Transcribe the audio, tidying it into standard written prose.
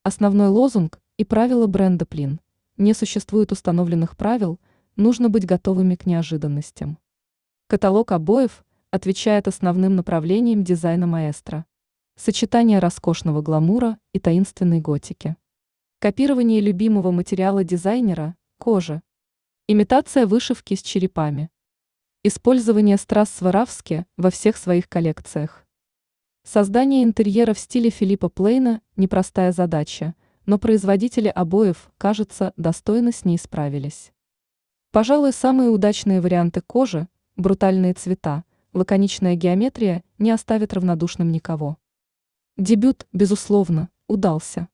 Основной лозунг и правила бренда Плин. Не существует установленных правил, нужно быть готовыми к неожиданностям. Каталог обоев отвечает основным направлениям дизайна маэстро. Сочетание роскошного гламура и таинственной готики. Копирование любимого материала дизайнера – кожи. Имитация вышивки с черепами. Использование страз Сваровски во всех своих коллекциях. Создание интерьера в стиле Филиппа Плейна – непростая задача, но производители обоев, кажется, достойно с ней справились. Пожалуй, самые удачные варианты кожи, брутальные цвета, лаконичная геометрия не оставят равнодушным никого. Дебют, безусловно, удался.